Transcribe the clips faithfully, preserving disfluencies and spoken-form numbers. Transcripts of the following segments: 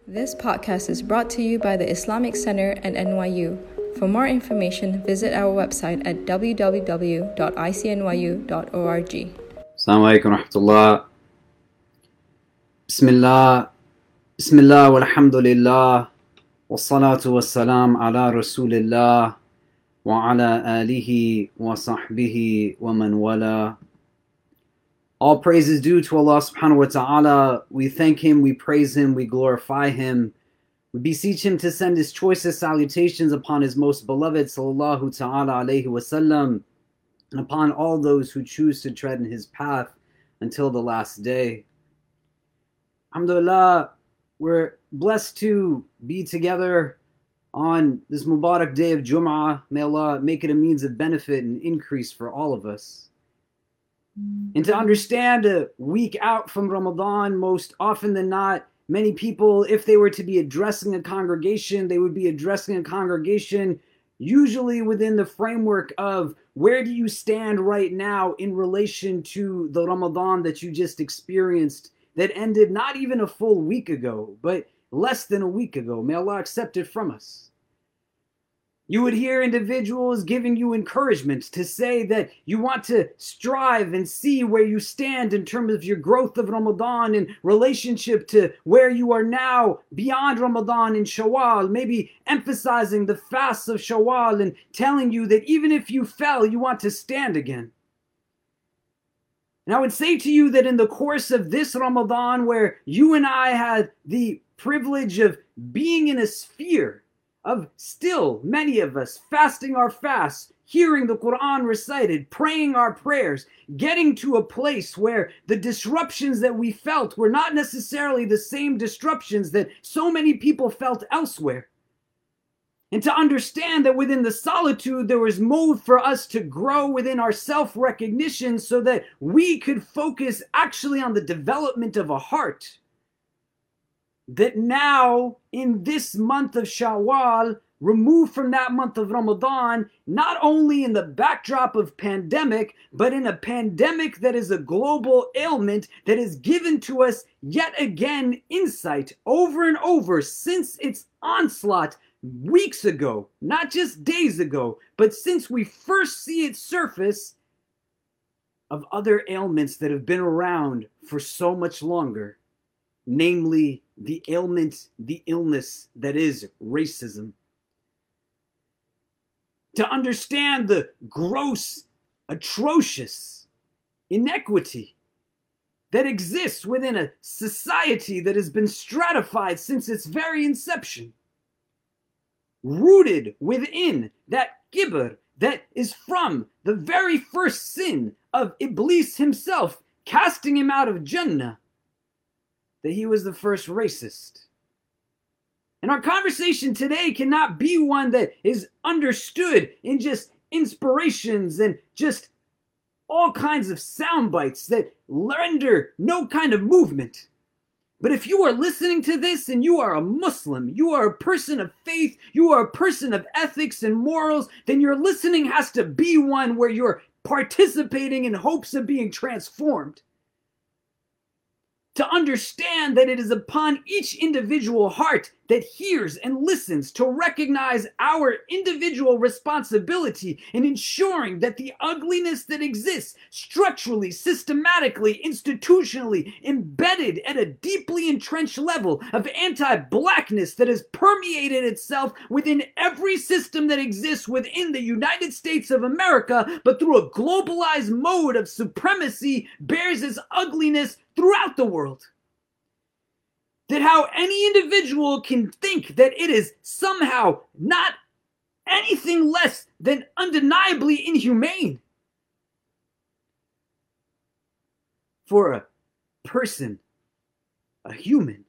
This podcast is brought to you by the Islamic Center and N Y U. For more information, visit our website at w w w dot i c n y u dot org. Assalamu alaikum wa rahmatullah. Bismillah. Bismillah walhamdulillah. Wassalatu wassalam ala rasulillah. Wa ala alihi wa sahbihi wa man wala. All praise is due to Allah subhanahu wa ta'ala. We thank Him, we praise Him, we glorify Him. We beseech Him to send His choicest salutations upon His most beloved sallallahu ta'ala alayhi wa sallam, and upon all those who choose to tread in His path until the last day. Alhamdulillah, we're blessed to be together on this Mubarak day of Jum'ah. May Allah make it a means of benefit and increase for all of us. And to understand a week out from Ramadan, most often than not, many people, if they were to be addressing a congregation, they would be addressing a congregation usually within the framework of where do you stand right now in relation to the Ramadan that you just experienced that ended not even a full week ago, but less than a week ago. May Allah accept it from us. You would hear individuals giving you encouragement to say that you want to strive and see where you stand in terms of your growth of Ramadan in relationship to where you are now beyond Ramadan in Shawwal, maybe emphasizing the fasts of Shawwal and telling you that even if you fell, you want to stand again. And I would say to you that in the course of this Ramadan, where you and I had the privilege of being in a sphere of still many of us fasting our fasts, hearing the Quran recited, praying our prayers, getting to a place where the disruptions that we felt were not necessarily the same disruptions that so many people felt elsewhere. And to understand that within the solitude there was mode for us to grow within our self-recognition so that we could focus actually on the development of a heart. That now, in this month of Shawwal, removed from that month of Ramadan, not only in the backdrop of pandemic, but in a pandemic that is a global ailment that has given to us yet again insight over and over since its onslaught weeks ago, not just days ago, but since we first see it surface, of other ailments that have been around for so much longer. Namely, the ailment, the illness that is racism. To understand the gross, atrocious inequity that exists within a society that has been stratified since its very inception. Rooted within that kibr that is from the very first sin of Iblis himself, casting him out of Jannah. That he was the first racist. And our conversation today cannot be one that is understood in just inspirations and just all kinds of sound bites that render no kind of movement. But if you are listening to this and you are a Muslim, you are a person of faith, you are a person of ethics and morals, then your listening has to be one where you're participating in hopes of being transformed. To understand that it is upon each individual heart that hears and listens to recognize our individual responsibility in ensuring that the ugliness that exists structurally, systematically, institutionally, embedded at a deeply entrenched level of anti-blackness that has permeated itself within every system that exists within the United States of America, but through a globalized mode of supremacy bears its ugliness throughout the world. That how any individual can think that it is somehow not anything less than undeniably inhumane for a person, a human,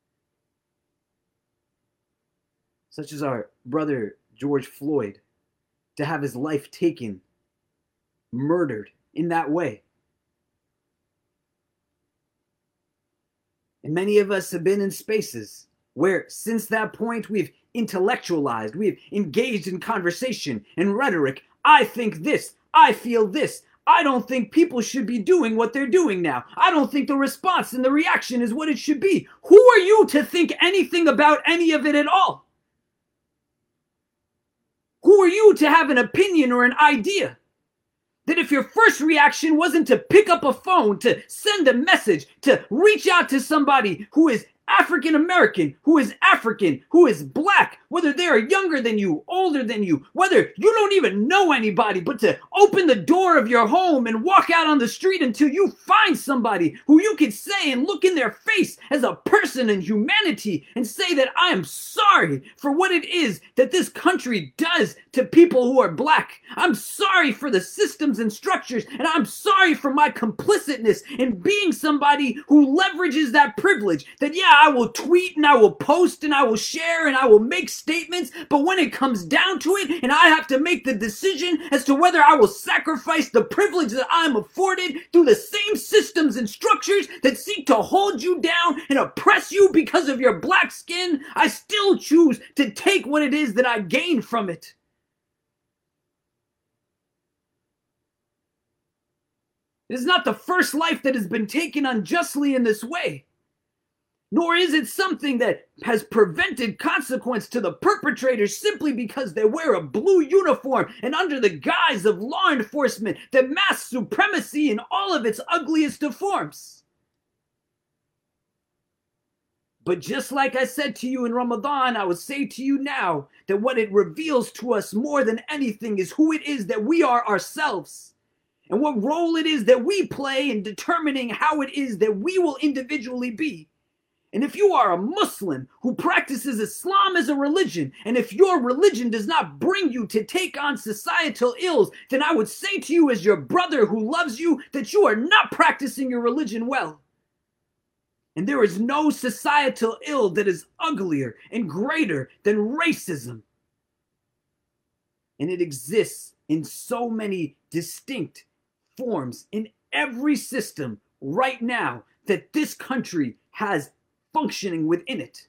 such as our brother George Floyd, to have his life taken, murdered in that way. And many of us have been in spaces where since that point we've intellectualized, we've engaged in conversation and rhetoric. I think this, I feel this, I don't think people should be doing what they're doing now. I don't think the response and the reaction is what it should be. Who are you to think anything about any of it at all? Who are you to have an opinion or an idea? That if your first reaction wasn't to pick up a phone, to send a message, to reach out to somebody who is African American, who is African, who is black, whether they are younger than you, older than you, whether you don't even know anybody, but to open the door of your home and walk out on the street until you find somebody who you can say and look in their face as a person in humanity and say that I am sorry for what it is that this country does to people who are black. I'm sorry for the systems and structures, and I'm sorry for my complicitness in being somebody who leverages that privilege. That, yeah, I will tweet and I will post and I will share and I will make statements, but when it comes down to it and I have to make the decision as to whether I will sacrifice the privilege that I am afforded through the same systems and structures that seek to hold you down and oppress you because of your black skin, I still choose to take what it is that I gain from it. It is not the first life that has been taken unjustly in this way. Nor is it something that has prevented consequence to the perpetrators simply because they wear a blue uniform and under the guise of law enforcement, the mass supremacy in all of its ugliest of forms. But just like I said to you in Ramadan, I would say to you now that what it reveals to us more than anything is who it is that we are ourselves. And what role it is that we play in determining how it is that we will individually be. And if you are a Muslim who practices Islam as a religion, and if your religion does not bring you to take on societal ills, then I would say to you as your brother who loves you that you are not practicing your religion well. And there is no societal ill that is uglier and greater than racism. And it exists in so many distinct forms in every system right now that this country has functioning within it.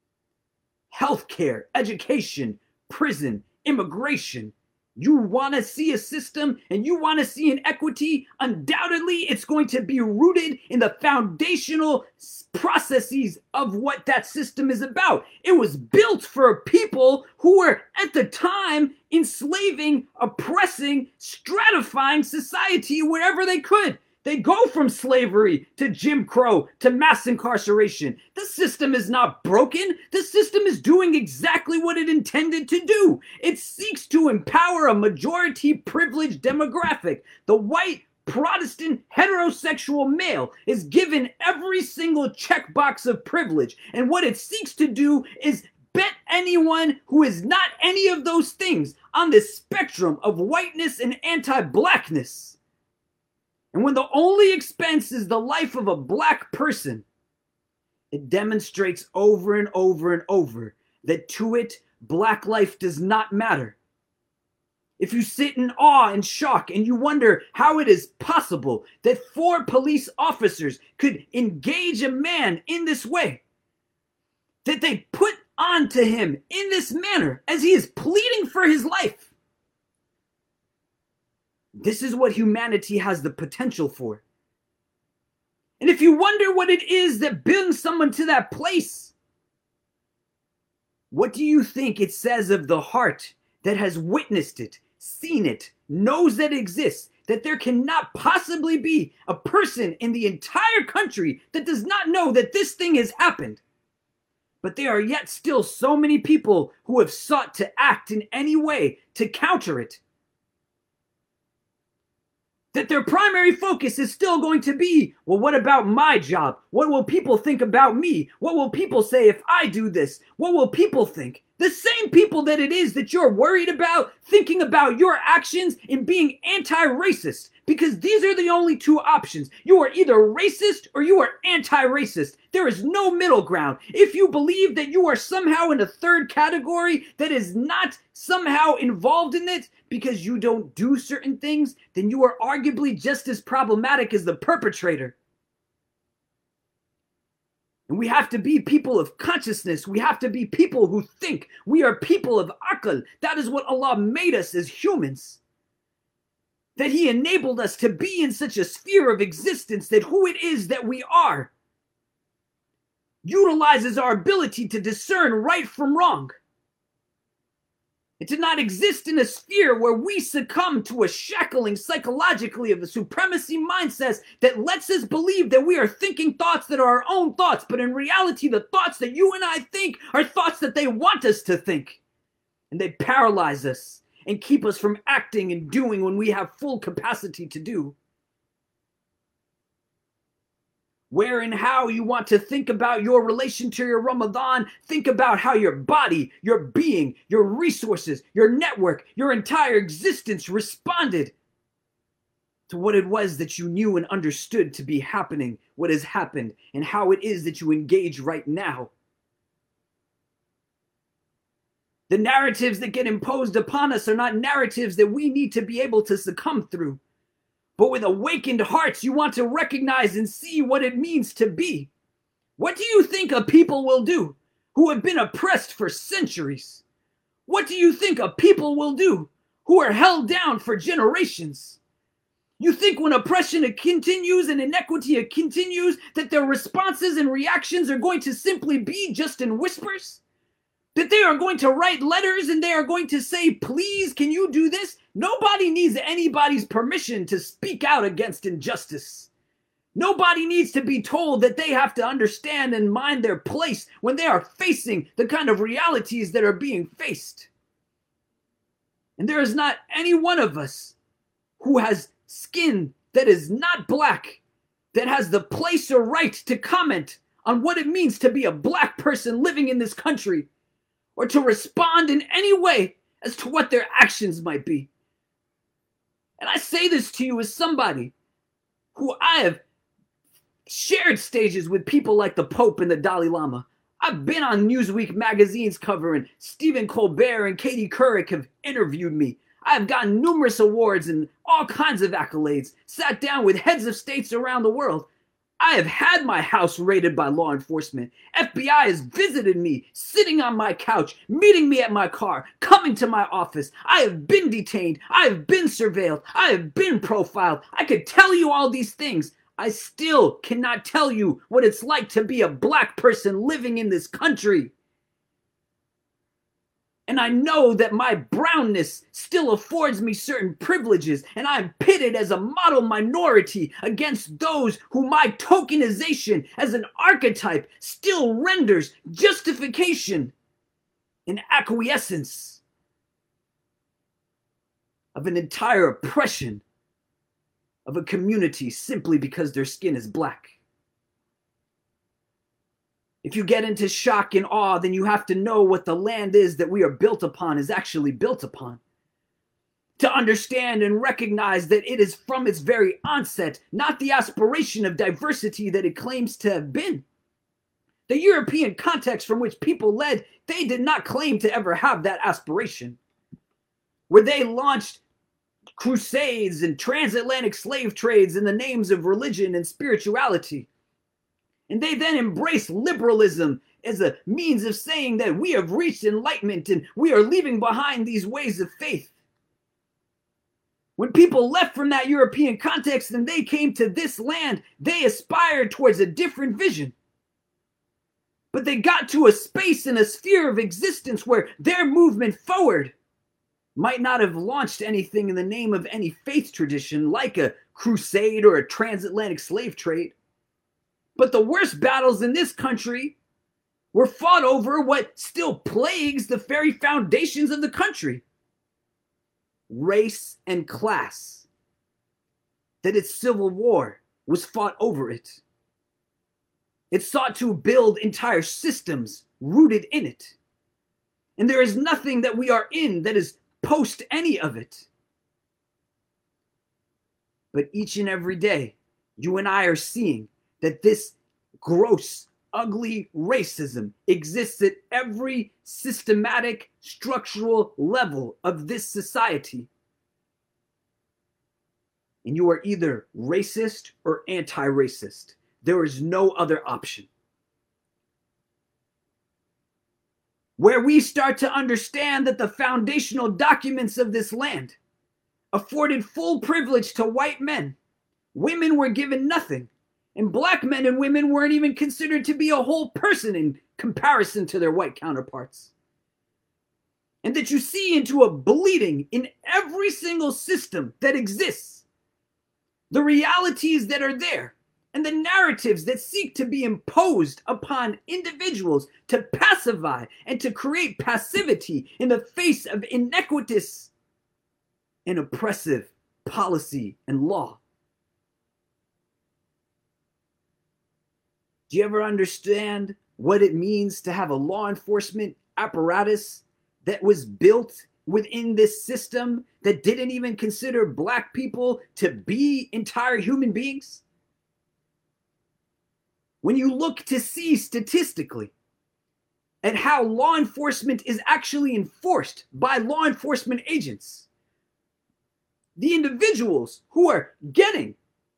Healthcare, education, prison, immigration. You want to see a system and you want to see an equity, undoubtedly it's going to be rooted in the foundational processes of what that system is about. It was built for people who were at the time enslaving, oppressing, stratifying society wherever they could. They go from slavery to Jim Crow to mass incarceration. The system is not broken. The system is doing exactly what it intended to do. It seeks to empower a majority privileged demographic. The white Protestant heterosexual male is given every single checkbox of privilege. And what it seeks to do is bet anyone who is not any of those things on the spectrum of whiteness and anti-blackness. And when the only expense is the life of a black person, it demonstrates over and over and over that to it, black life does not matter. If you sit in awe and shock and you wonder how it is possible that four police officers could engage a man in this way, that they put onto him in this manner as he is pleading for his life, this is what humanity has the potential for. And if you wonder what it is that brings someone to that place, what do you think it says of the heart that has witnessed it, seen it, knows that it exists, that there cannot possibly be a person in the entire country that does not know that this thing has happened? But there are yet still so many people who have sought to act in any way to counter it, that their primary focus is still going to be, well, what about my job? What will people think about me? What will people say if I do this? What will people think? The same people that it is that you're worried about, thinking about your actions and being anti-racist. Because these are the only two options. You are either racist or you are anti-racist. There is no middle ground. If you believe that you are somehow in a third category that is not somehow involved in it because you don't do certain things, then you are arguably just as problematic as the perpetrator. And we have to be people of consciousness. We have to be people who think. We are people of aql. That is what Allah made us as humans. that he enabled us to be in such a sphere of existence that who it is that we are utilizes our ability to discern right from wrong. It did not exist in a sphere where we succumb to a shackling psychologically of a supremacy mindset that lets us believe that we are thinking thoughts that are our own thoughts, but in reality, the thoughts that you and I think are thoughts that they want us to think. And they paralyze us and keep us from acting and doing when we have full capacity to do. Where and how you want to think about your relation to your Ramadan, think about how your body, your being, your resources, your network, your entire existence responded to what it was that you knew and understood to be happening, what has happened, and how it is that you engage right now. The narratives that get imposed upon us are not narratives that we need to be able to succumb through. But with awakened hearts, you want to recognize and see what it means to be. What do you think a people will do who have been oppressed for centuries? What do you think a people will do who are held down for generations? You think when oppression continues and inequity continues that their responses and reactions are going to simply be just in whispers? That they are going to write letters and they are going to say, please, can you do this? Nobody needs anybody's permission to speak out against injustice. Nobody needs to be told that they have to understand and mind their place when they are facing the kind of realities that are being faced. And there is not any one of us who has skin that is not black that has the place or right to comment on what it means to be a black person living in this country, or to respond in any way as to what their actions might be. And I say this to you as somebody who I have shared stages with people like the Pope and the Dalai Lama. I've been on Newsweek magazine's cover, and Stephen Colbert and Katie Couric have interviewed me. I've gotten numerous awards and all kinds of accolades, sat down with heads of states around the world. I have had my house raided by law enforcement. F B I has visited me, sitting on my couch, meeting me at my car, coming to my office. I have been detained. I have been surveilled. I have been profiled. I could tell you all these things. I still cannot tell you what it's like to be a black person living in this country. And I know that my brownness still affords me certain privileges, and I'm pitted as a model minority against those who my tokenization as an archetype still renders justification and acquiescence of an entire oppression of a community simply because their skin is black. If you get into shock and awe, then you have to know what the land is that we are built upon is actually built upon. To understand and recognize that it is from its very onset, not the aspiration of diversity that it claims to have been. The European context from which people led, they did not claim to ever have that aspiration. Where they launched crusades and transatlantic slave trades in the names of religion and spirituality. And they then embrace liberalism as a means of saying that we have reached enlightenment and we are leaving behind these ways of faith. When people left from that European context and they came to this land, they aspired towards a different vision. But they got to a space and a sphere of existence where their movement forward might not have launched anything in the name of any faith tradition like a crusade or a transatlantic slave trade. But the worst battles in this country were fought over what still plagues the very foundations of the country. Race and class. That its civil war was fought over it. It sought to build entire systems rooted in it. And there is nothing that we are in that is post any of it. But each and every day, you and I are seeing that this gross, ugly racism exists at every systematic, structural level of this society. And you are either racist or anti-racist. There is no other option. Where we start to understand that the foundational documents of this land afforded full privilege to white men. Women were given nothing. And black men and women weren't even considered to be a whole person in comparison to their white counterparts. And that you see into a bleeding in every single system that exists. The realities that are there and the narratives that seek to be imposed upon individuals to pacify and to create passivity in the face of iniquitous and oppressive policy and law. Do you ever understand what it means to have a law enforcement apparatus that was built within this system that didn't even consider black people to be entire human beings? When you look to see statistically at how law enforcement is actually enforced by law enforcement agents, the individuals who are getting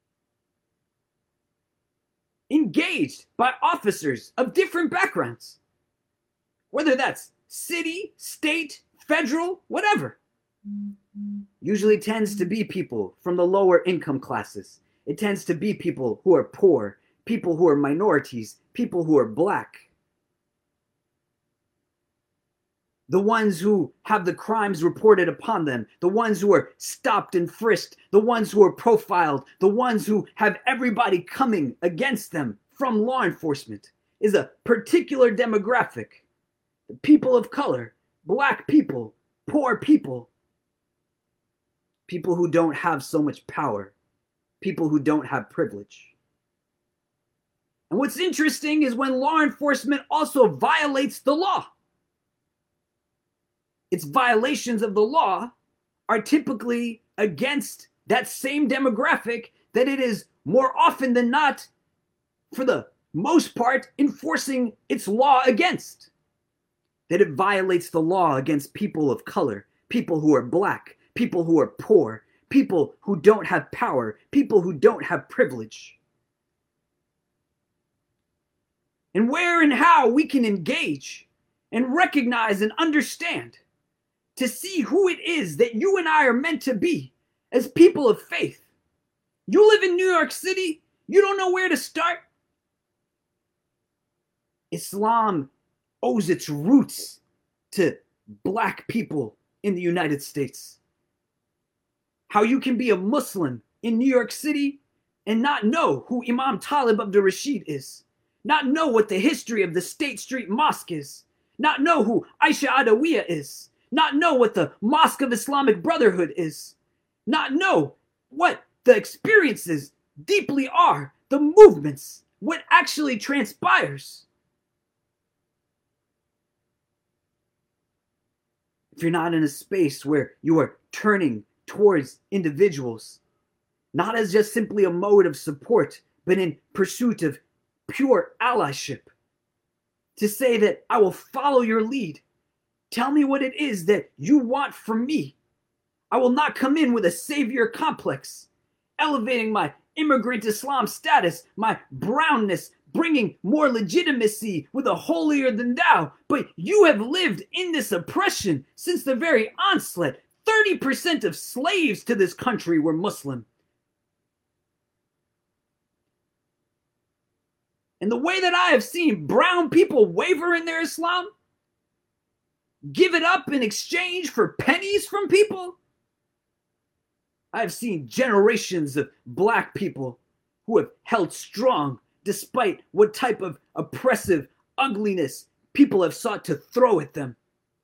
engaged by officers of different backgrounds, whether that's city, state, federal, whatever, usually tends to be people from the lower income classes. It tends to be people who are poor, people who are minorities, people who are black. The ones who have the crimes reported upon them, the ones who are stopped and frisked, the ones who are profiled, the ones who have everybody coming against them from law enforcement is a particular demographic. The people of color, black people, poor people, people who don't have so much power, people who don't have privilege. And what's interesting is when law enforcement also violates the law. Its violations of the law are typically against that same demographic that it is more often than not, for the most part, enforcing its law against. That it violates the law against people of color, people who are black, people who are poor, people who don't have power, people who don't have privilege. And where and how we can engage and recognize and understand to see who it is that you and I are meant to be as people of faith. You live in New York City, you don't know where to start. Islam owes its roots to black people in the United States. How you can be a Muslim in New York City and not know who Imam Talib Abdul Rashid is, not know what the history of the State Street Mosque is, not know who Aisha Adawiya is, not know what the Mosque of Islamic Brotherhood is, not know what the experiences deeply are, the movements, what actually transpires. If you're not in a space where you are turning towards individuals, not as just simply a mode of support, but in pursuit of pure allyship, to say that I will follow your lead. Tell me what it is that you want from me. I will not come in with a savior complex, elevating my immigrant Islam status, my brownness, bringing more legitimacy with a holier than thou. But you have lived in this oppression since the very onslaught. thirty percent of slaves to this country were Muslim. And the way that I have seen brown people waver in their Islam, give it up in exchange for pennies from people, I've seen generations of black people who have held strong despite what type of oppressive ugliness people have sought to throw at them.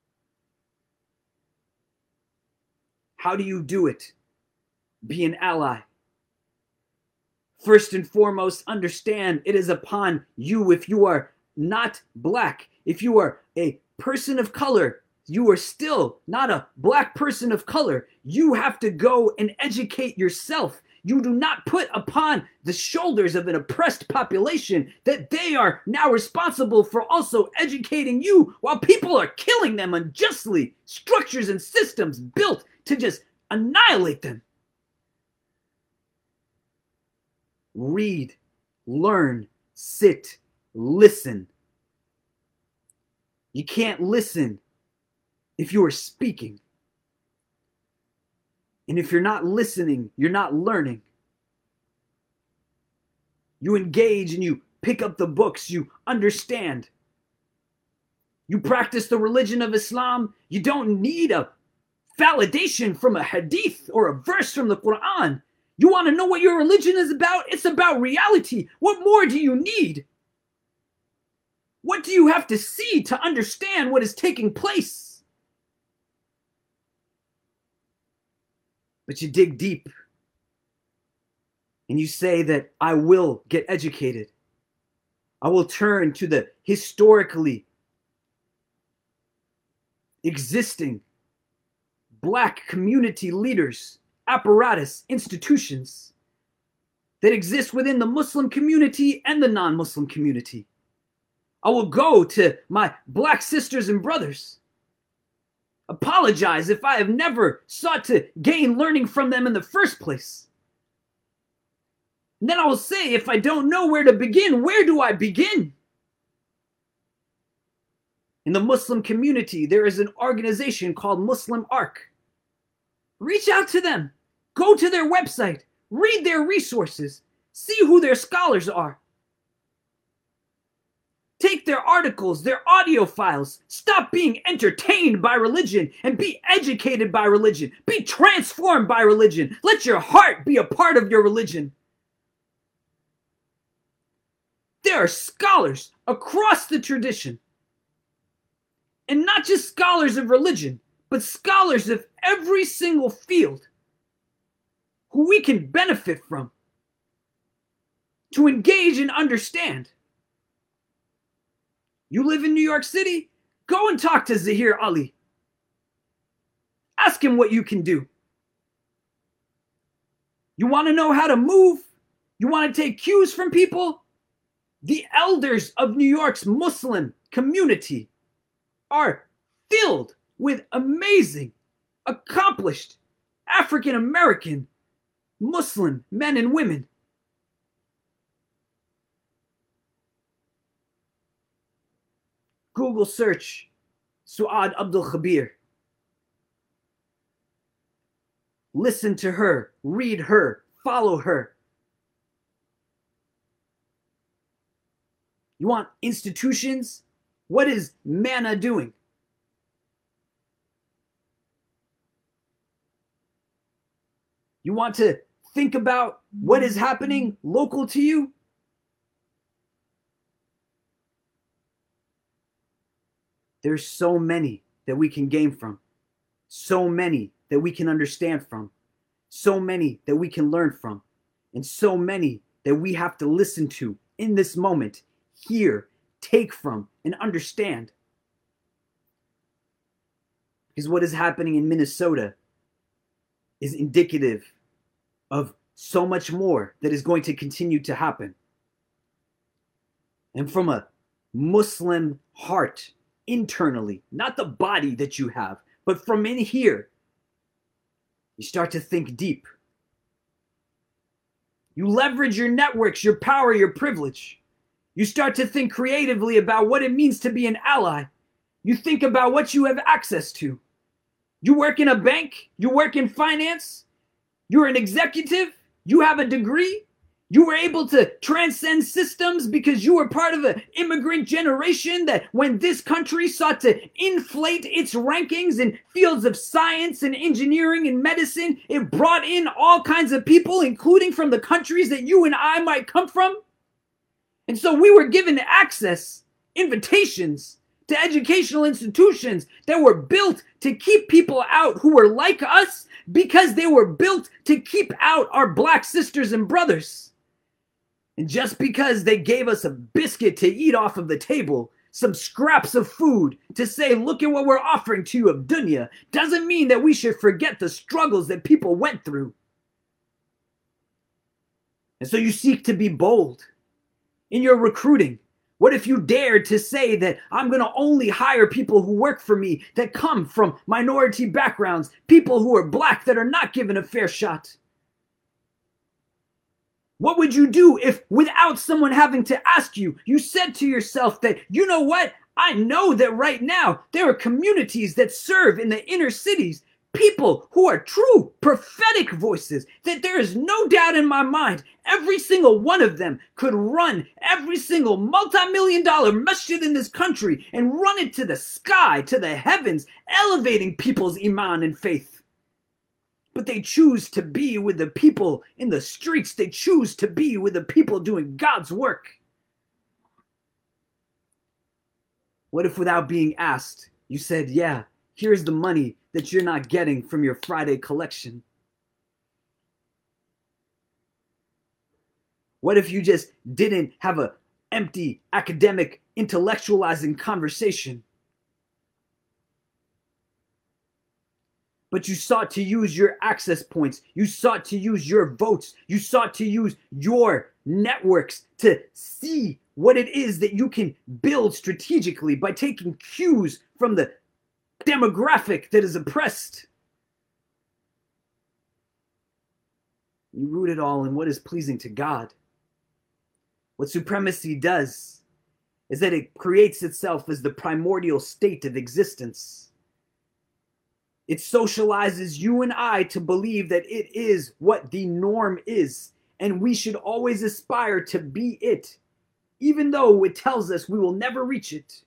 How do you do it? Be an ally. First and foremost, understand it is upon you. If you are not black, if you are a person of color, you are still not a black person of color. You have to go and educate yourself. You do not put upon the shoulders of an oppressed population that they are now responsible for also educating you while people are killing them unjustly. Structures and systems built to just annihilate them. Read, learn, sit, listen. You can't listen if you are speaking. And if you're not listening, you're not learning. You engage and you pick up the books, you understand. You practice the religion of Islam, you don't need a validation from a hadith or a verse from the Quran. You want to know what your religion is about? It's about reality. What more do you need? What do you have to see to understand what is taking place? But you dig deep and you say that I will get educated. I will turn to the historically existing Black community leaders, apparatus, institutions that exist within the Muslim community and the non-Muslim community. I will go to my Black sisters and brothers, apologize if I have never sought to gain learning from them in the first place. And then I will say, if I don't know where to begin, where do I begin? In the Muslim community, there is an organization called Muslim Arc. Reach out to them. Go to their website. Read their resources. See who their scholars are. Take their articles, their audio files. Stop being entertained by religion and be educated by religion. Be transformed by religion. Let your heart be a part of your religion. There are scholars across the tradition. And not just scholars of religion, but scholars of every single field who we can benefit from to engage and understand. You live in New York City? Go and talk to Zahir Ali. Ask him what you can do. You want to know how to move? You want to take cues from people? The elders of New York's Muslim community are filled with amazing, accomplished African-American Muslim men and women. Google search Suad Abdul Khabir. Listen to her, read her, follow her. You want institutions? What is MANA doing? You want to think about what is happening local to you? There's so many that we can gain from. So many that we can understand from. So many that we can learn from. And so many that we have to listen to in this moment, hear, take from, and understand. Because what is happening in Minnesota is indicative of so much more that is going to continue to happen. And from a Muslim heart, internally, not the body that you have, but from in here, you start to think deep. You leverage your networks, your power, your privilege. You start to think creatively about what it means to be an ally. You think about what you have access to. You work in a bank, you work in finance, you're an executive, you have a degree, you were able to transcend systems because you were part of an immigrant generation that when this country sought to inflate its rankings in fields of science and engineering and medicine, it brought in all kinds of people, including from the countries that you and I might come from. And so we were given access, invitations to educational institutions that were built to keep people out who were like us because they were built to keep out our black sisters and brothers. And just because they gave us a biscuit to eat off of the table, some scraps of food to say, look at what we're offering to you of dunya, doesn't mean that we should forget the struggles that people went through. And so you seek to be bold in your recruiting. What if you dared to say that I'm going to only hire people who work for me that come from minority backgrounds, people who are black that are not given a fair shot? What would you do if without someone having to ask you, you said to yourself that, you know what? I know that right now there are communities that serve in the inner cities, people who are true prophetic voices, that there is no doubt in my mind, every single one of them could run every single multi-million dollar masjid in this country and run it to the sky, to the heavens, elevating people's iman and faith. But they choose to be with the people in the streets. They choose to be with the people doing God's work. What if without being asked, you said, yeah, here's the money that you're not getting from your Friday collection? What if you just didn't have an empty academic intellectualizing conversation, but you sought to use your access points, you sought to use your votes, you sought to use your networks to see what it is that you can build strategically by taking cues from the demographic that is oppressed? You root it all in what is pleasing to God. What supremacy does is that it creates itself as the primordial state of existence. It socializes you and I to believe that it is what the norm is, and we should always aspire to be it, even though it tells us we will never reach it.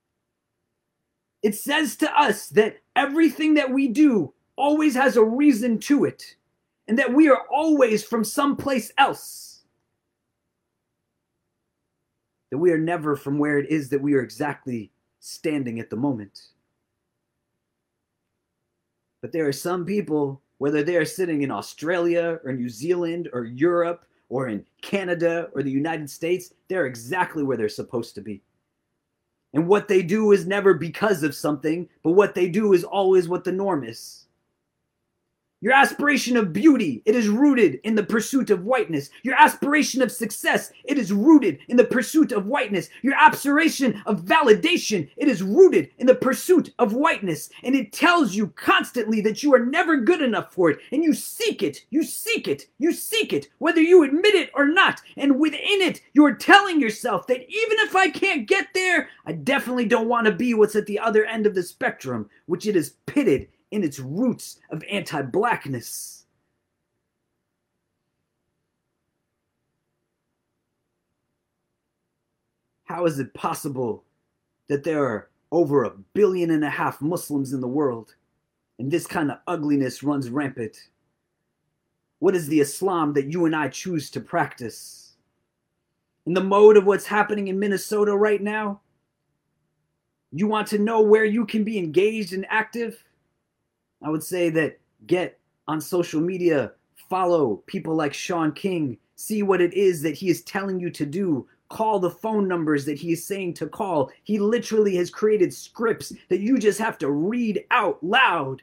It says to us that everything that we do always has a reason to it, and that we are always from someplace else. That we are never from where it is that we are exactly standing at the moment. But there are some people, whether they are sitting in Australia or New Zealand or Europe or in Canada or the United States, they're exactly where they're supposed to be. And what they do is never because of something, but what they do is always what the norm is. Your aspiration of beauty, it is rooted in the pursuit of whiteness. Your aspiration of success, it is rooted in the pursuit of whiteness. Your aspiration of validation, it is rooted in the pursuit of whiteness. And it tells you constantly that you are never good enough for it. And you seek it, you seek it, you seek it, whether you admit it or not. And within it, you're telling yourself that even if I can't get there, I definitely don't want to be what's at the other end of the spectrum, which it is pitted in its roots of anti-blackness. How is it possible that there are over a billion and a half Muslims in the world and this kind of ugliness runs rampant? What is the Islam that you and I choose to practice? In the mode of what's happening in Minnesota right now, you want to know where you can be engaged and active? I would say that get on social media, follow people like Shaun King, see what it is that he is telling you to do, call the phone numbers that he is saying to call. He literally has created scripts that you just have to read out loud.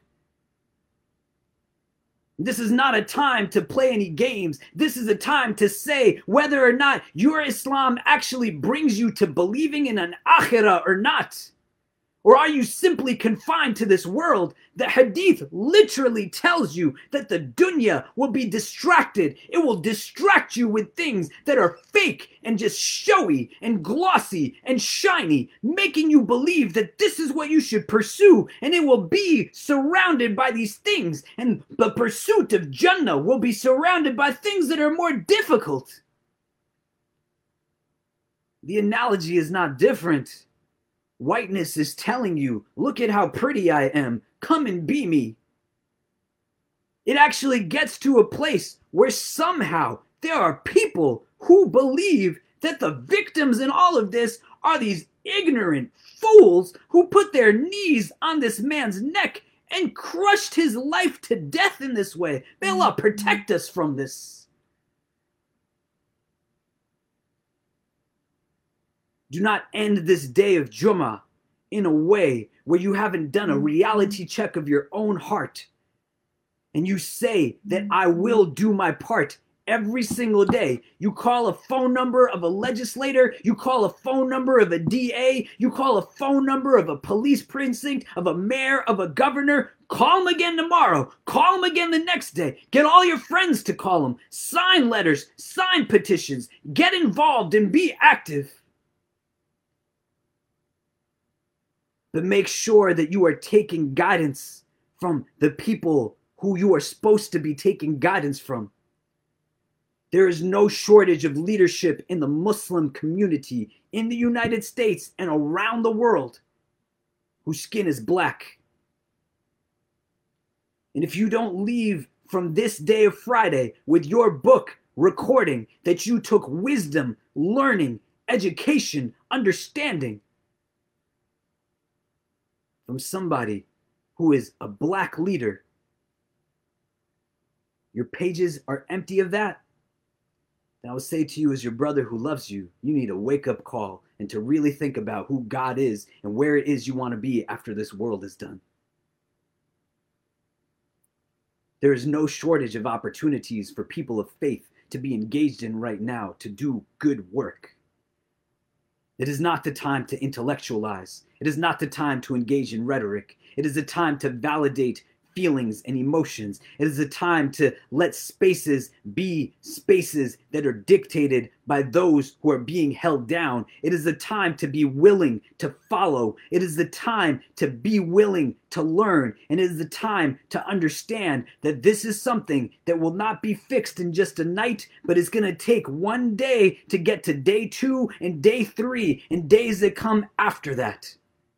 This is not a time to play any games. This is a time to say whether or not your Islam actually brings you to believing in an akhirah or not. Or are you simply confined to this world? The hadith literally tells you that the dunya will be distracted. It will distract you with things that are fake and just showy and glossy and shiny, making you believe that this is what you should pursue, and it will be surrounded by these things. And the pursuit of Jannah will be surrounded by things that are more difficult. The analogy is not different. Whiteness is telling you, look at how pretty I am. Come and be me. It actually gets to a place where somehow there are people who believe that the victims in all of this are these ignorant fools who put their knees on this man's neck and crushed his life to death in this way. May Allah protect us from this. Do not end this day of Jummah in a way where you haven't done a reality check of your own heart. And you say that I will do my part every single day. You call a phone number of a legislator, you call a phone number of a D A, you call a phone number of a police precinct, of a mayor, of a governor. Call them again tomorrow. Call them again the next day. Get all your friends to call them. Sign letters, sign petitions, get involved and be active. But make sure that you are taking guidance from the people who you are supposed to be taking guidance from. There is no shortage of leadership in the Muslim community in the United States and around the world whose skin is black. And if you don't leave from this day of Friday with your book recording that you took wisdom, learning, education, understanding from somebody who is a black leader, your pages are empty of that, then I would say to you as your brother who loves you, you need a wake-up call and to really think about who God is and where it is you want to be after this world is done. There is no shortage of opportunities for people of faith to be engaged in right now to do good work. It is not the time to intellectualize. It is not the time to engage in rhetoric. It is the time to validate feelings and emotions. It is the time to let spaces be spaces that are dictated by those who are being held down. It is the time to be willing to follow. It is the time to be willing to learn. And it is the time to understand that this is something that will not be fixed in just a night, but it's going to take one day to get to day two and day three and days that come after that.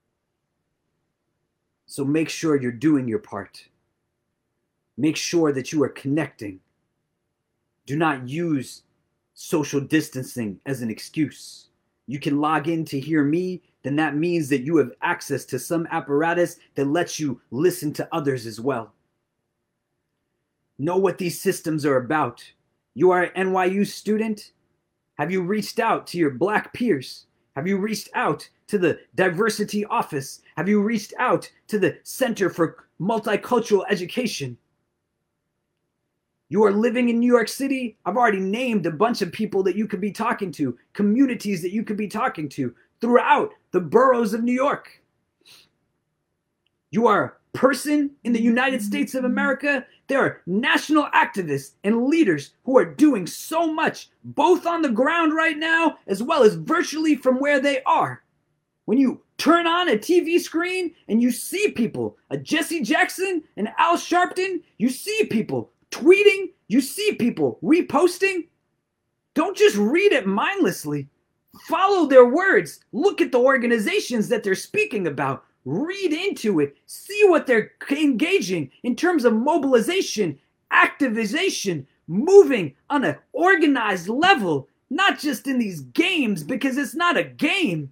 So make sure you're doing your part. Make sure that you are connecting. Do not use social distancing as an excuse. You can log in to hear me, then that means that you have access to some apparatus that lets you listen to others as well. Know what these systems are about. You are an N Y U student? Have you reached out to your black peers? Have you reached out to the diversity office? Have you reached out to the Center for Multicultural Education? You are living in New York City? I've already named a bunch of people that you could be talking to, communities that you could be talking to throughout the boroughs of New York. You are a person in the United States of America. There are national activists and leaders who are doing so much, both on the ground right now, as well as virtually from where they are. When you turn on a T V screen and you see people, a Jesse Jackson and Al Sharpton, you see people tweeting, you see people reposting. Don't just read it mindlessly. Follow their words. Look at the organizations that they're speaking about. Read into it. See what they're engaging in terms of mobilization, activization, moving on an organized level, not just in these games, because it's not a game.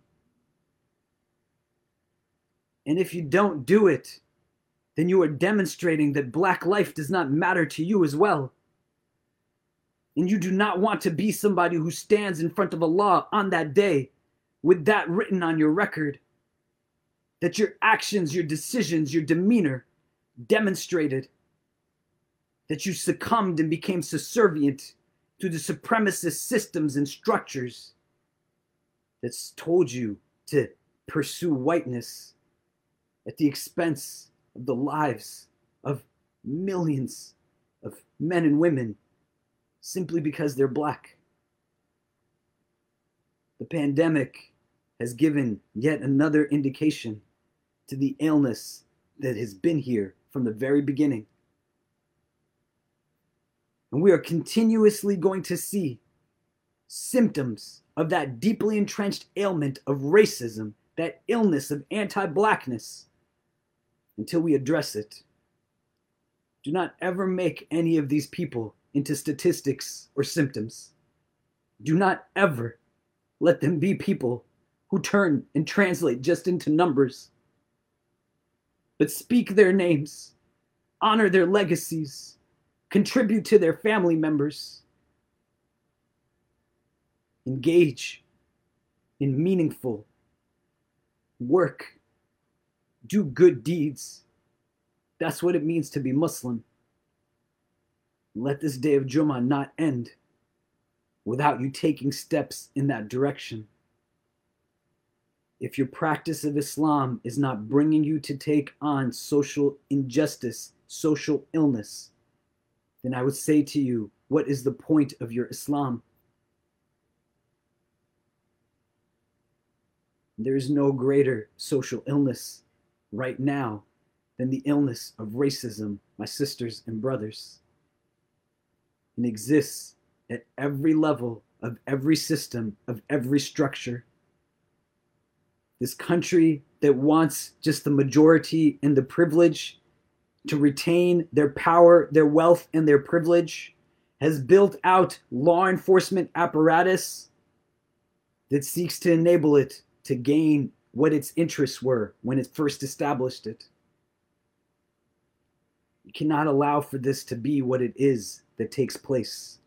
And if you don't do it, then you are demonstrating that black life does not matter to you as well. And you do not want to be somebody who stands in front of Allah on that day with that written on your record. That your actions, your decisions, your demeanor demonstrated that you succumbed and became subservient to the supremacist systems and structures that's told you to pursue whiteness at the expense of the lives of millions of men and women simply because they're black. The pandemic has given yet another indication to the illness that has been here from the very beginning. And we are continuously going to see symptoms of that deeply entrenched ailment of racism, that illness of anti-blackness, until we address it. Do not ever make any of these people into statistics or symptoms. Do not ever let them be people who turn and translate just into numbers. But speak their names, honor their legacies, contribute to their family members, engage in meaningful work, do good deeds. That's what it means to be Muslim. Let this day of Jummah not end without you taking steps in that direction. If your practice of Islam is not bringing you to take on social injustice, social illness, then I would say to you, what is the point of your Islam? There is no greater social illness right now than the illness of racism, my sisters and brothers. It exists at every level of every system, of every structure. This country that wants just the majority and the privilege to retain their power, their wealth, and their privilege has built out law enforcement apparatus that seeks to enable it to gain what its interests were when it first established it. You cannot allow for this to be what it is that takes place.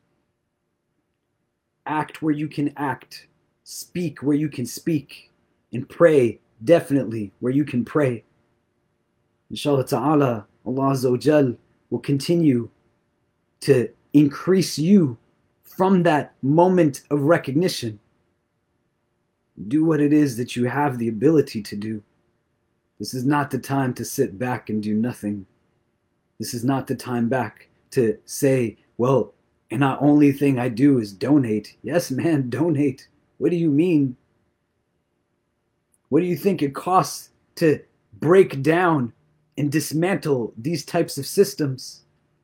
Act where you can act, speak where you can speak, and pray definitely where you can pray. Inshallah ta'ala, Allah Azza wa Jal will continue to increase you from that moment of recognition. Do what it is that you have the ability to do. This is not the time to sit back and do nothing. This is not the time back to say, well, and the only thing I do is donate. Yes, man, donate. What do you mean? What do you think it costs to break down and dismantle these types of systems?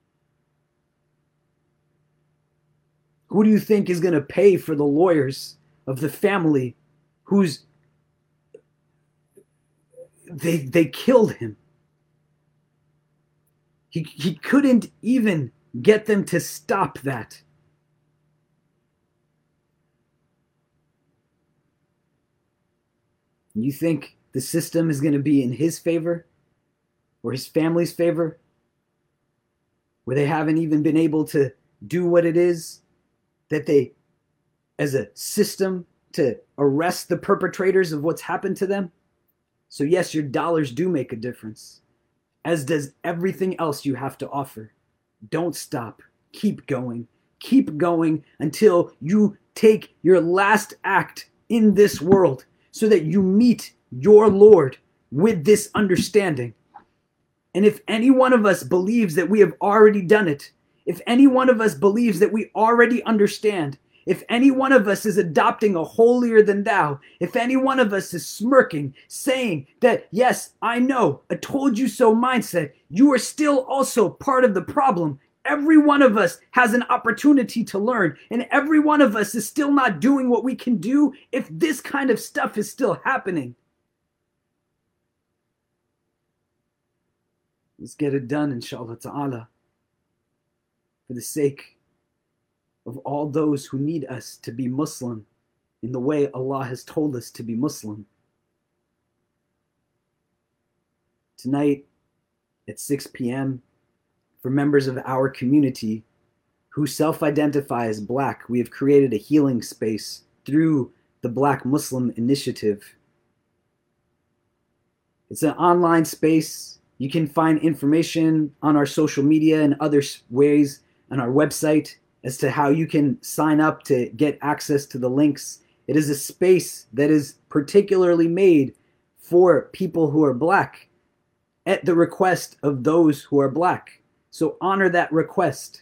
Who do you think is going to pay for the lawyers of the family who's they they killed him? He he couldn't even get them to stop that. You think the system is going to be in his favor or his family's favor, where they haven't even been able to do what it is that they, as a system, to arrest the perpetrators of what's happened to them? So yes, your dollars do make a difference, as does everything else you have to offer. Don't stop. Keep going. Keep going until you take your last act in this world, so that you meet your Lord with this understanding. And if any one of us believes that we have already done it, if any one of us believes that we already understand, if any one of us is adopting a holier than thou, if any one of us is smirking, saying that, yes, I know, a told you so mindset, you are still also part of the problem. Every one of us has an opportunity to learn, and every one of us is still not doing what we can do if this kind of stuff is still happening. Let's get it done, inshallah ta'ala, for the sake of all those who need us to be Muslim in the way Allah has told us to be Muslim. Tonight at six p.m., for members of our community who self-identify as Black, we have created a healing space through the Black Muslim Initiative. It's an online space. You can find information on our social media and other ways on our website as to how you can sign up to get access to the links. It is a space that is particularly made for people who are Black at the request of those who are Black. So honor that request.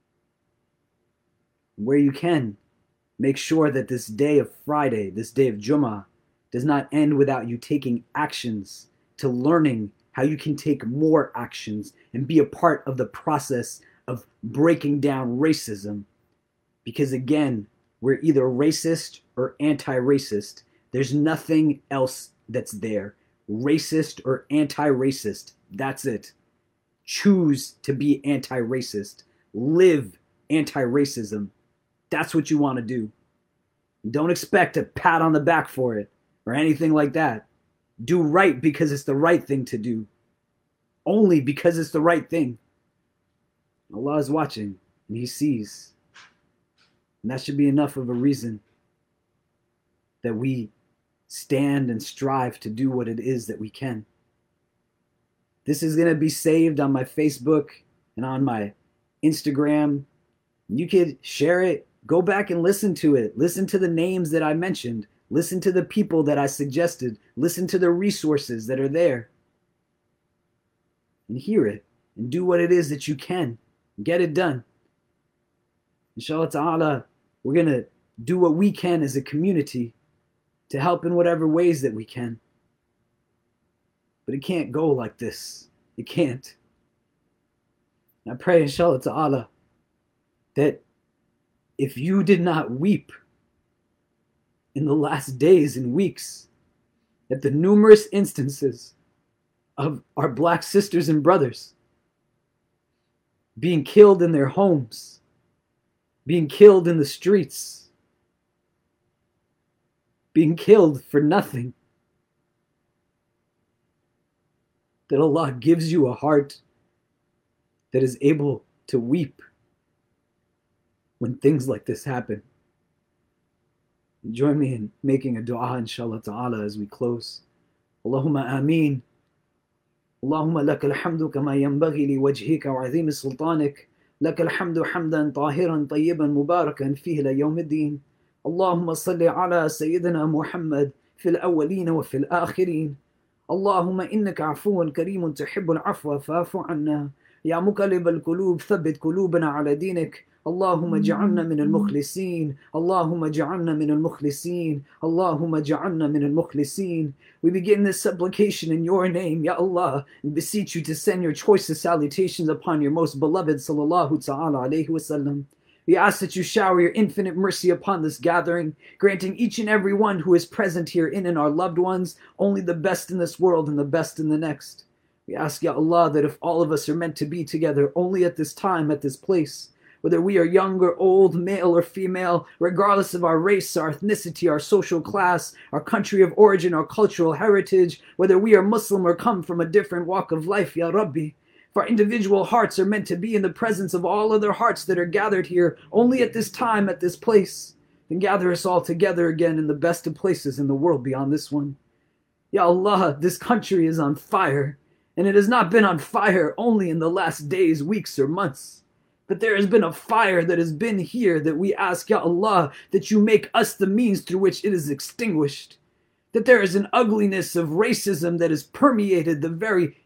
Where you can, make sure that this day of Friday, this day of Jummah, does not end without you taking actions to learning how you can take more actions and be a part of the process of breaking down racism. Because again, we're either racist or anti-racist. There's nothing else that's there. Racist or anti-racist. That's it. Choose to be anti-racist. Live anti-racism. That's what you want to do. Don't expect a pat on the back for it or anything like that. Do right because it's the right thing to do. Only because it's the right thing. Allah is watching and He sees. And that should be enough of a reason that we stand and strive to do what it is that we can. This is going to be saved on my Facebook and on my Instagram. You could share it. Go back and listen to it. Listen to the names that I mentioned. Listen to the people that I suggested. Listen to the resources that are there. And hear it. And do what it is that you can. Get it done. Inshallah ta'ala, we're going to do what we can as a community to help in whatever ways that we can. But it can't go like this. You can't. And I pray, inshallah ta'ala, that if you did not weep in the last days and weeks at the numerous instances of our black sisters and brothers being killed in their homes, being killed in the streets, being killed for nothing, that Allah gives you a heart that is able to weep when things like this happen. Join me in making a dua, inshallah ta'ala, as we close. Allahumma ameen. Allahumma laka alhamdu kama yanbaghi li wajhika wa azim sultanik. Laka alhamdu hamdan tahiran tayyiban mubarakan fihi la yawm ad-din. Allahumma salli ala sayyidina Muhammad fil awwalin wa fil akhirin. Allahumma innaka afuwan kareemun tuhibbul afwa fa'fu anna. Ya muqallib al-qulub thabbit qulubana ala dinik. اللهم اجعلنا من المخلصين اللهم اجعلنا من المخلصين اللهم اجعلنا من المخلصين. We begin this supplication in your name, Ya Allah, and beseech you to send your choicest salutations upon your most beloved sallallahu ta'ala alayhi wasallam. We ask that you shower your infinite mercy upon this gathering, granting each and every one who is present here in and our loved ones only the best in this world and the best in the next. We ask, Ya Allah, that if all of us are meant to be together only at this time, at this place, whether we are young or old, male or female, regardless of our race, our ethnicity, our social class, our country of origin, our cultural heritage, whether we are Muslim or come from a different walk of life, Ya Rabbi, if our individual hearts are meant to be in the presence of all other hearts that are gathered here only at this time, at this place, then gather us all together again in the best of places in the world beyond this one. Ya Allah, this country is on fire, and it has not been on fire only in the last days, weeks, or months. But there has been a fire that has been here that we ask, Ya Allah, that you make us the means through which it is extinguished. That there is an ugliness of racism that has permeated the very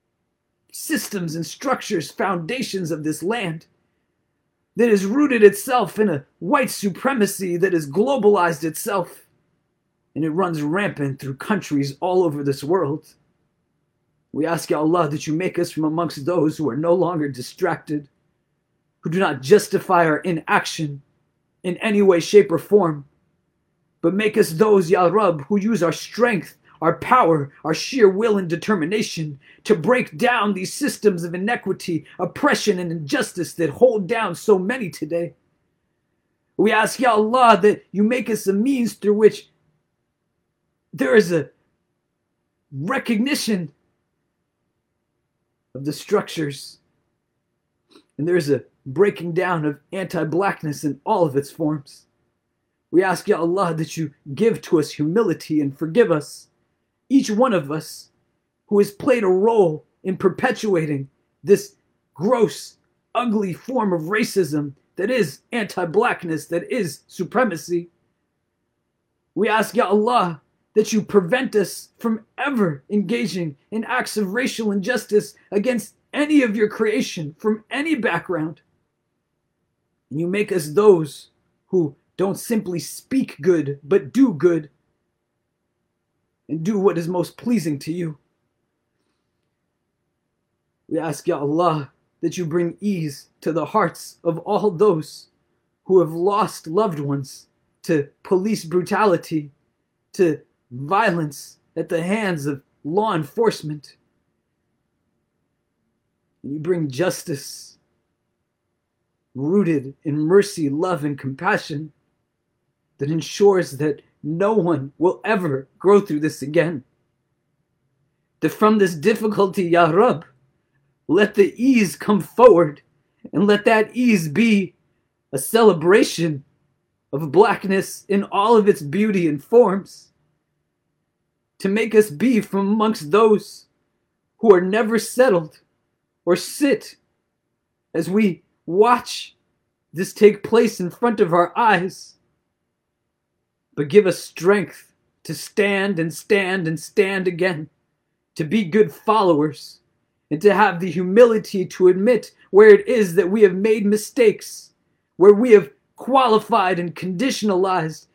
systems and structures, foundations of this land. That has rooted itself in a white supremacy that has globalized itself. And it runs rampant through countries all over this world. We ask, Ya Allah, that you make us from amongst those who are no longer distracted, who do not justify our inaction in any way, shape, or form, but make us those, Ya Rab, who use our strength, our power, our sheer will and determination to break down these systems of inequity, oppression, and injustice that hold down so many today. We ask, Ya Allah, that you make us a means through which there is a recognition of the structures, and there is a breaking down of anti-blackness in all of its forms. We ask, Ya Allah, that you give to us humility and forgive us, each one of us who has played a role in perpetuating this gross, ugly form of racism that is anti-blackness, that is supremacy. We ask, Ya Allah, that you prevent us from ever engaging in acts of racial injustice against any of your creation from any background. And you make us those who don't simply speak good, but do good and do what is most pleasing to you. We ask, Ya Allah, that you bring ease to the hearts of all those who have lost loved ones to police brutality, to violence at the hands of law enforcement. And you bring justice rooted in mercy, love, and compassion that ensures that no one will ever go through this again. That from this difficulty, Ya Rab, let the ease come forward, and let that ease be a celebration of blackness in all of its beauty and forms, to make us be from amongst those who are never settled or sit as we watch this take place in front of our eyes, but give us strength to stand and stand and stand again, to be good followers, and to have the humility to admit where it is that we have made mistakes, where we have qualified and conditionalized,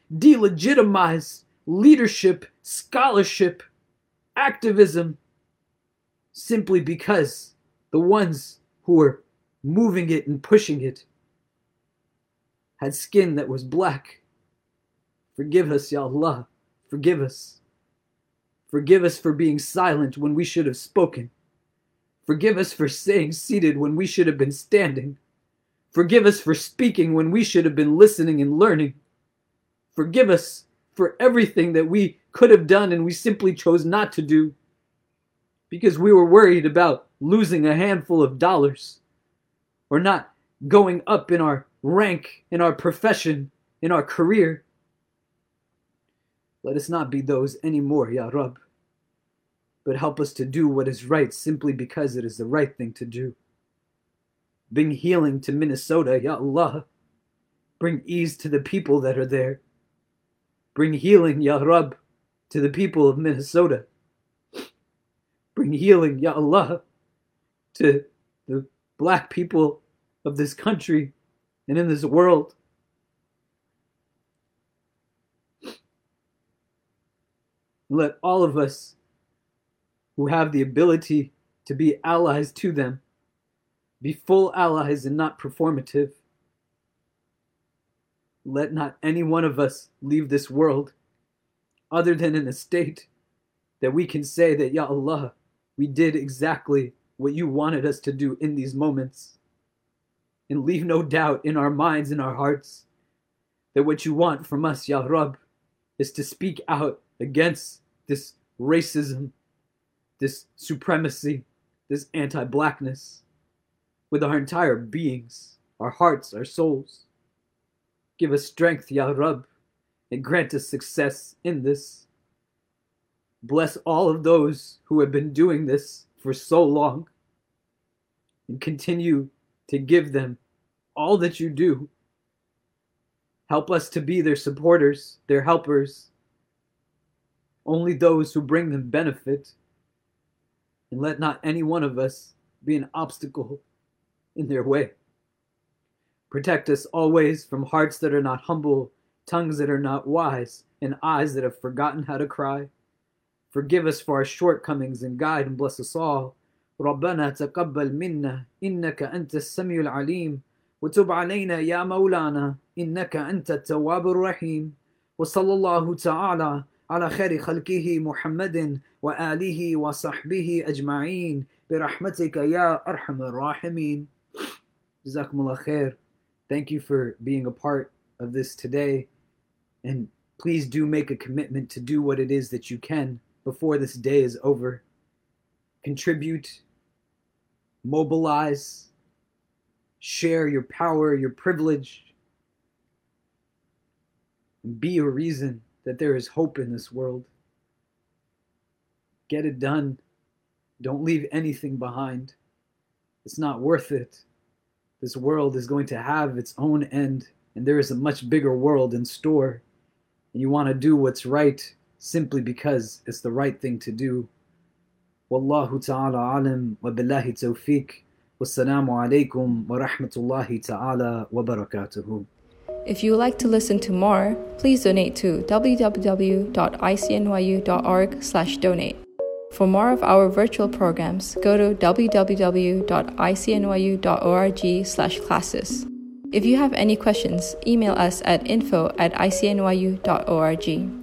delegitimized leadership, scholarship, activism, simply because the ones who were moving it and pushing it had skin that was black. Forgive us, Ya Allah. Forgive us. Forgive us for being silent when we should have spoken. Forgive us for staying seated when we should have been standing. Forgive us for speaking when we should have been listening and learning. Forgive us for everything that we could have done and we simply chose not to do because we were worried about losing a handful of dollars or not going up in our rank, in our profession, in our career. Let us not be those anymore, Ya Rabb, but help us to do what is right simply because it is the right thing to do. Bring healing to Minnesota, Ya Allah. Bring ease to the people that are there. Bring healing, Ya Rabb, to the people of Minnesota. Bring healing, Ya Allah, to the black people of this country and in this world. Let all of us who have the ability to be allies to them be full allies and not performative. Let not any one of us leave this world other than in a state that we can say that, Ya Allah, we did exactly what you wanted us to do in these moments. And leave no doubt in our minds and our hearts that what you want from us, Ya Rabb, is to speak out against this racism, this supremacy, this anti-blackness with our entire beings, our hearts, our souls. Give us strength, Ya Rabb, and grant us success in this. Bless all of those who have been doing this for so long and continue to give them all that you do. Help us to be their supporters, their helpers, only those who bring them benefit, and let not any one of us be an obstacle in their way. Protect us always from hearts that are not humble, tongues that are not wise, and eyes that have forgotten how to cry. Forgive us for our shortcomings and guide and bless us all. ربنا تقبل منا إنك أنت السميع العليم وتب علينا يا مولانا إنك أنت التواب الرحيم وصلى الله تعالى على خير خلقه محمد وآله وصحبه أجمعين برحمتك يا أرحم الراحمين. Jazakumullah khair. Thank you for being a part of this today, and please do make a commitment to do what it is that you can before this day is over. Contribute, mobilize, share your power, your privilege, and be a reason that there is hope in this world. Get it done. Don't leave anything behind. It's not worth it. This world is going to have its own end, and there is a much bigger world in store. And you want to do what's right simply because it's the right thing to do. Wallahu ta'ala alam wa billahi tawfiq. Wassalamu alaikum wa rahmatullahi ta'ala wa barakatuhu. If you would like to listen to more, please donate to w w w dot i c n y u dot org slash donate. For more of our virtual programs, go to w w w dot i c n y u dot org slash classes. If you have any questions, email us at info at i c n y u dot org.